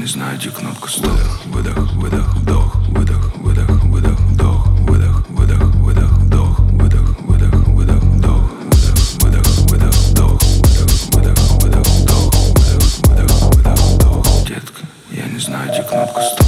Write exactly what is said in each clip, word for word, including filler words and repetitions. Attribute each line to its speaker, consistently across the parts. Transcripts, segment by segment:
Speaker 1: не знаю, где кнопка стоп. Выдох, выдох, вдох, выдох, выдох, выдох, вдох, выдох, выдох, выдох, вдох, выдох, выдох, выдох, вдох, выдох, выдох, выдох, вдох, выдох, выдох, выдох, вдох, выдох, выдох, выдох, вдох. Детка, я не знаю, где кнопка стоп.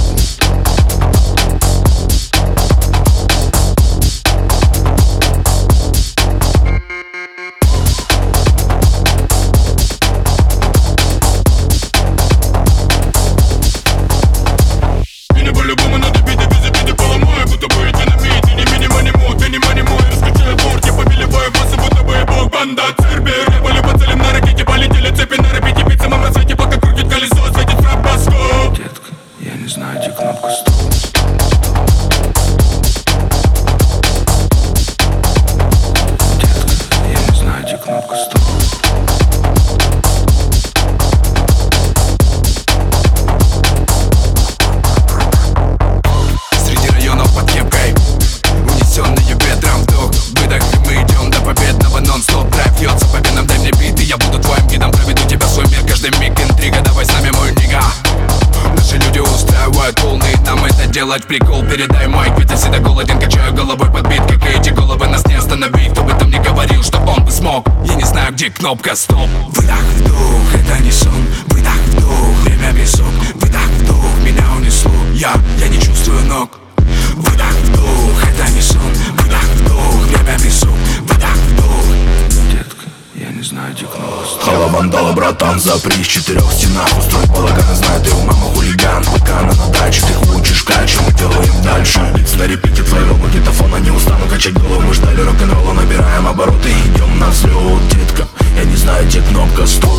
Speaker 2: Делать прикол, передай майк, ведь я всегда голоден, качаю головой под бит, как эти головы нас не остановить. Кто бы там ни говорил, что он бы смог, я не знаю, где кнопка стоп. Выдох, вдох, это не сон. Выдох, вдох, время песок. Выдох, вдох, меня унесло. Я, я не чувствую ног. Выдох, вдох, это не сон. Выдох, вдох, время песок. Выдох, вдох.
Speaker 1: Детка, я не знаю, где кнопка стоп.
Speaker 3: Хала вандала, братан, запри в четырех стенах. Устрой балаган, знаю, ты у мама хулиган. Пока она на даче, ты хочешь качу, мы делаем дальше. Лиц на репите твоего магнитофона, не устану качать голову. Мы ждали рок-н-ролла, набираем обороты, идем на взлет. Детка, я не знаю, где кнопка стоп.